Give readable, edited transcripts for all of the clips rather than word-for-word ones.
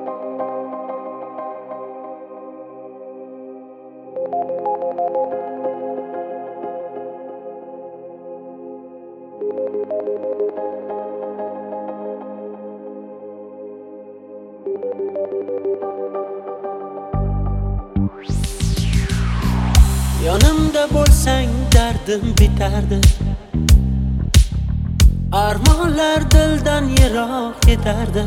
Yonimda bo'lsang dardim bitardi, armonlar dildan yiroq ketardi.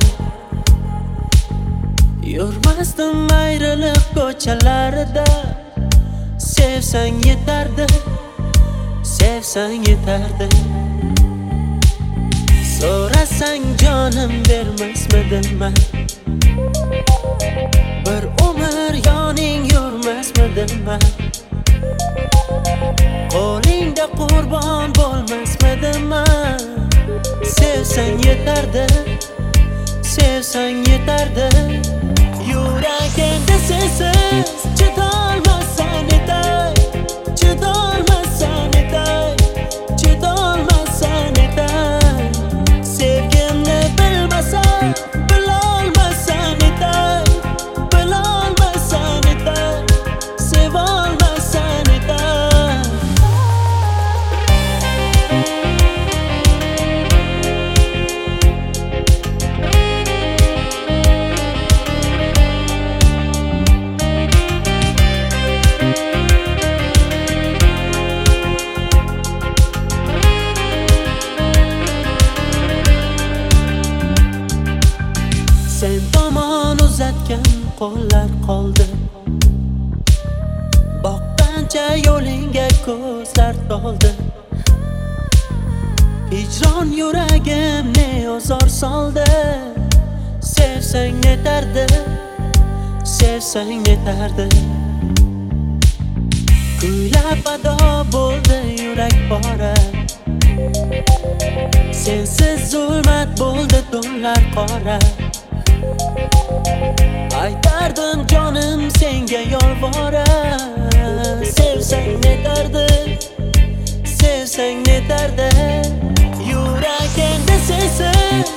Yurmasdim ayriliq ko'chalarida, sevsang yetardi, sevsang yetardi. So'rasang jonim bermasmidim men, bir umr yoning yurmasmidim men. Qo'lingda qurbon bo'lmasmidim men. Sevsang yetardi, sevsang yetardi. Yuragimda sensiz chidolmasam etay, chidolmasam etay, chidolmasam etay. Sevgimni bilmasam, bilolmasam etay, bilolmasam etay, sevolmasam etay. Sen tomon uzatgan qo'llar qoldi, boqqancha yo'lingga ko'zlar toldi. Hijron yuragimni ozor soldi. Sevsang yetardi, sevsang yetardi. Kuylab ado bo'ldi yurak pora, sensiz zulmat bo'ldi tunlar qora. Aytardim jonim senga yolvora, sevsang yetardi, sevsang yetardi. Yuragimda sensiz